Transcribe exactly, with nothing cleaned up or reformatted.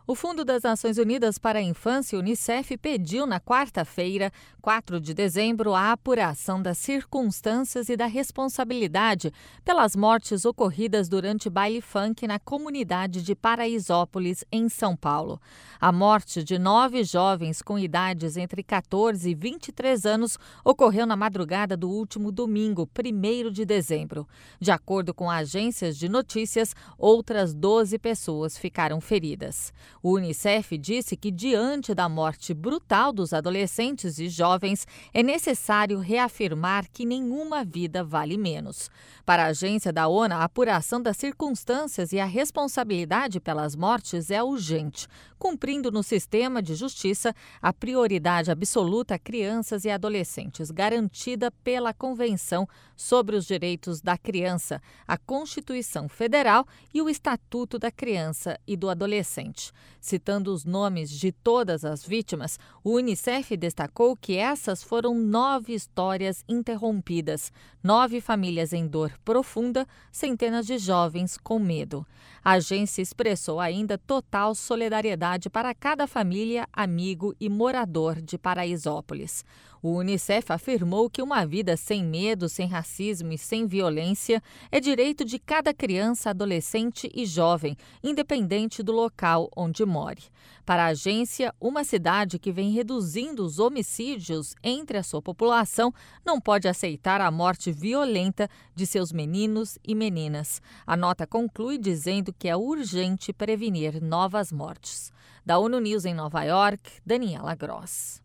O Fundo das Nações Unidas para a Infância, Unicef, pediu na quarta-feira, quatro de dezembro, a apuração das circunstâncias e da responsabilidade pelas mortes ocorridas durante baile funk na comunidade de Paraisópolis, em São Paulo. A morte de nove jovens com idades entre catorze e vinte e três anos ocorreu na madrugada do último domingo, primeiro de dezembro. De acordo com agências de notícias, outras doze pessoas ficaram feridas. O Unicef disse que, diante da morte brutal dos adolescentes e jovens, é necessário reafirmar que nenhuma vida vale menos. Para a agência da ONU, a apuração das circunstâncias e a responsabilidade pelas mortes é urgente, cumprindo no sistema de justiça a prioridade absoluta a crianças e adolescentes, garantida pela Convenção sobre os Direitos da Criança, a Constituição Federal e o Estatuto da Criança e do Adolescente. Citando os nomes de todas as vítimas, o Unicef destacou que essas foram nove histórias interrompidas, nove famílias em dor profunda, centenas de jovens com medo. A agência expressou ainda total solidariedade para cada família, amigo e morador de Paraisópolis. O Unicef afirmou que uma vida sem medo, sem racismo e sem violência é direito de cada criança, adolescente e jovem, independente do local onde more. Para a agência, uma cidade que vem reduzindo os homicídios entre a sua população não pode aceitar a morte violenta de seus meninos e meninas. A nota conclui dizendo que é urgente prevenir novas mortes. Da ONU News em Nova York, Daniela Gross.